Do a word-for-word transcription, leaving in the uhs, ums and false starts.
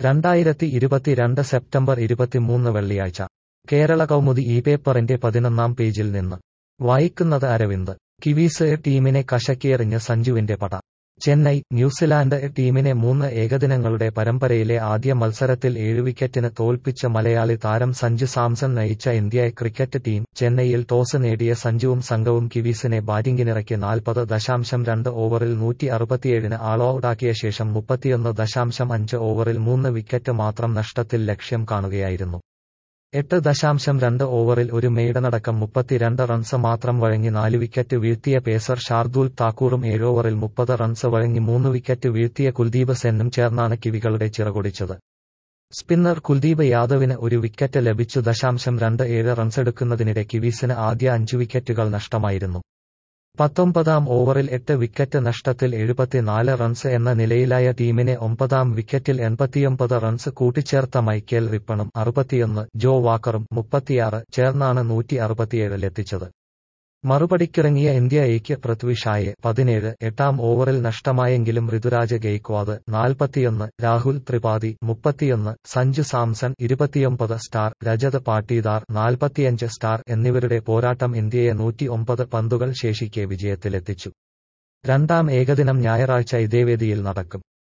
രണ്ടായിരത്തി ഇരുപത്തിരണ്ട് സെപ്റ്റംബർ ഇരുപത്തിമൂന്ന് വെള്ളിയാഴ്ച കേരള കൗമുദി ഈ പേപ്പറിന്റെ പതിനൊന്നാം പേജിൽ നിന്ന് വായിക്കുന്നത് അരവിന്ദ്. കിവീസ് ടീമിനെ കശക്കിയെറിഞ്ഞ് സഞ്ജുവിന്റെ പട. ചെന്നൈ. ന്യൂസിലാൻഡ് ടീമിനെ മൂന്ന് ഏകദിനങ്ങളുടെ പരമ്പരയിലെ ആദ്യ മത്സരത്തിൽ ഏഴ് വിക്കറ്റിന് തോൽപ്പിച്ച് മലയാളി താരം സഞ്ജു സാംസൺ നയിച്ച ഇന്ത്യ ക്രിക്കറ്റ് ടീം ചെന്നൈയിൽ ടോസ് നേടിയ സഞ്ജുവും സംഘവും കിവീസിനെ ബാറ്റിംഗിനിറക്കി നാൽപ്പത് ദശാംശം രണ്ട് ഓവറിൽ നൂറ്റി അറുപത്തിയേഴിന് ആൾ ഔട്ടാക്കിയ ശേഷം മുപ്പത്തിയൊന്ന് ദശാംശം അഞ്ച് ഓവറിൽ മൂന്ന് വിക്കറ്റ് മാത്രം നഷ്ടത്തിൽ ലക്ഷ്യം കാണുകയായിരുന്നു. എട്ട് ദശാംശം രണ്ട് ഓവറിൽ ഒരു മെയ്ഡനടക്കം മുപ്പത്തിരണ്ട് റൺസ് മാത്രം വഴങ്ങി നാല് വിക്കറ്റ് വീഴ്ത്തിയ പേസർ ഷാർദൂൽ താക്കൂറും ഏഴോവറിൽ മുപ്പത് റൺസ് വഴങ്ങി മൂന്ന് വിക്കറ്റ് വീഴ്ത്തിയ കുൽദീപ് സെന്നും ചേർന്നാണ് കിവികളുടെ ചിറകൊടിച്ചത്. സ്പിന്നർ കുൽദീപ് യാദവിന് ഒരു വിക്കറ്റ് ലഭിച്ചു. ദശാംശം രണ്ട് ഏഴ് റൺസെടുക്കുന്നതിനിടെ കിവീസിന് ആദ്യ അഞ്ച് വിക്കറ്റുകൾ നഷ്ടമായിരുന്നു. പത്തൊമ്പതാം ഓവറിൽ എട്ട് വിക്കറ്റ് നഷ്ടത്തിൽ എഴുപത്തിനാല് റൺസ് എന്ന നിലയിലായ ടീമിനെ ഒമ്പതാം വിക്കറ്റിൽ എൺപത്തിയൊമ്പത് റൺസ് കൂട്ടിച്ചേർത്ത മൈക്കേൽ റിപ്പണും അറുപത്തിയൊന്ന്, ജോ വാക്കറും മുപ്പത്തിയാറ് ചേർന്നാണ് നൂറ്റി അറുപത്തിയേഴിലെത്തിച്ചത്. മറുപടിക്കിറങ്ങിയ ഇന്ത്യ എയ്ക്ക് പൃഥ്വി ഷായെ പതിനേഴ് എട്ടാം ഓവറിൽ നഷ്ടമായെങ്കിലും ഋതുരാജ് ഗെയ്ക്വാദ് നാൽപ്പത്തിയൊന്ന്, രാഹുൽ ത്രിപാഠി മുപ്പത്തിയൊന്ന്, സഞ്ജു സാംസൺ ഇരുപത്തിയൊമ്പത് സ്റ്റാർ, രജത് പാട്ടീദാർ നാൽപ്പത്തിയഞ്ച് സ്റ്റാർ എന്നിവരുടെ പോരാട്ടം ഇന്ത്യയെ നൂറ്റി ഒമ്പത് പന്തുകൾ ശേഷിക്കെ വിജയത്തിലെത്തിച്ചു. രണ്ടാം ഏകദിനം ഞായറാഴ്ച ഇതേ വേദിയിൽ നടക്കും.